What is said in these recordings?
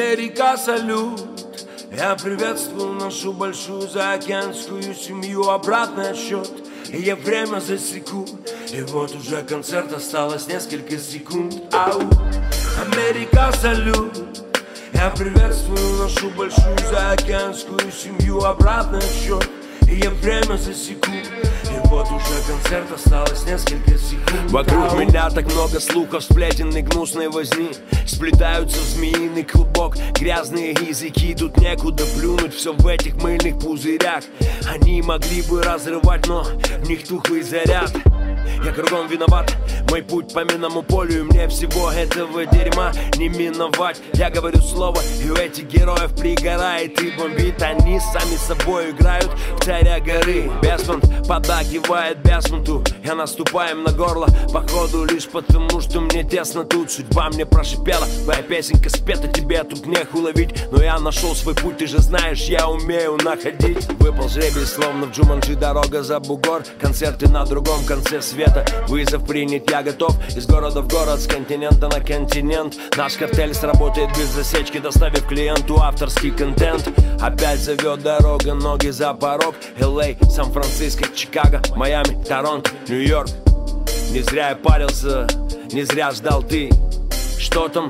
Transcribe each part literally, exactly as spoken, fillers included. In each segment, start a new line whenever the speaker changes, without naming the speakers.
Америка, салют. Я приветствую нашу большую заокеанскую семью. Обратный отсчет, и я время засеку. И вот уже концерт, осталось несколько секунд. Ау. Америка, салют. Я приветствую нашу большую заокеанскую семью. Обратный отсчет, и я время засеку. И вот уже концерт, осталось несколько секунд.
Вокруг меня так много слухов, сплетен и гнусной возни. Сплетаются в змеиный клубок грязные языки. Тут некуда плюнуть, все в этих мыльных пузырях. Они могли бы разрывать, но в них тухлый заряд. Я кругом виноват, мой путь по минному полю. И мне всего этого дерьма не миновать. Я говорю слово, и у этих героев пригорает и бомбит. Они сами собой играют в царя горы. Бесмонт поддакивает Бесмонту. Я наступаем на горло, походу лишь потому, что мне тесно тут. Судьба мне прошипела, твоя песенка спета, тебе тут неху ловить. Но я нашел свой путь, ты же знаешь, я умею находить. Выпал жребий, словно в Джуманджи, дорога за бугор. Концерты на другом конце света. Вызов принят, я готов. Из города в город, с континента на континент. Наш картель сработает без засечки, доставив клиенту авторский контент. Опять зовет дорога, ноги за порог. эл эй, Сан-Франциско, Чикаго, Майами, Торонто, Нью-Йорк. Не зря я парился, не зря ждал ты. Что там?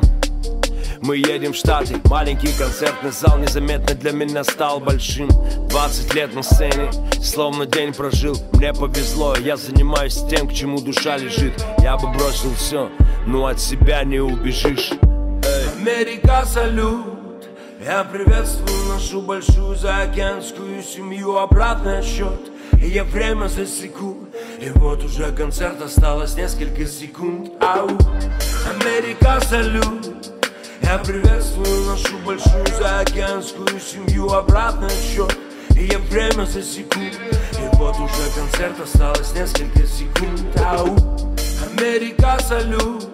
Мы едем в Штаты. Маленький концертный зал незаметно для меня стал большим. Двадцать лет на сцене, словно день прожил. Мне повезло, я занимаюсь тем, к чему душа лежит. Я бы бросил все, но от себя не убежишь. Эй.
Америка, салют. Я приветствую нашу большую заокеанскую семью. Обратный отсчет, и я время засеку. И вот уже концерт, осталось несколько секунд. Ау. Америка, салют. Я приветствую нашу большую заокеанскую семью. Обратный отсчет, и я время засеку. И вот уже концерт, осталось несколько секунд. Ау. Америка, салют.